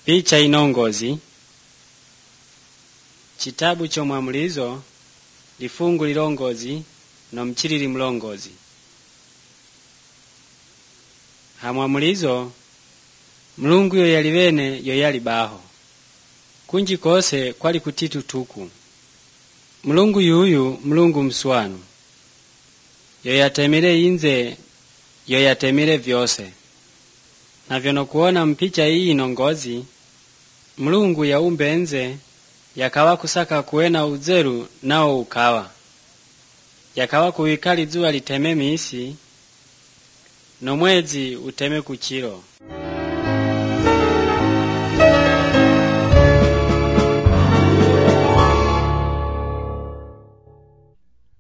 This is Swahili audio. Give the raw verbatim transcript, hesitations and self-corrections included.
Picha inongozi. Chitabu cho mwamulizo, lifungu lilongozi, no mchilili mlongozi. Ha mwamulizo, Mulungu yo yali bene yo yali baho. Kunji kose kwali kutitu tuku. Mulungu yuyu Mulungu mswanu. Yo yatemile inze, yo yatemile vyose. Na vyono kuona mpicha hii inongozi, Mulungu yaumbe enze, yakawa kusaka kuwena uzeru nao ukawa. Yakawa kuwikali zuwa liteme misi, no mwezi uteme kuchilo.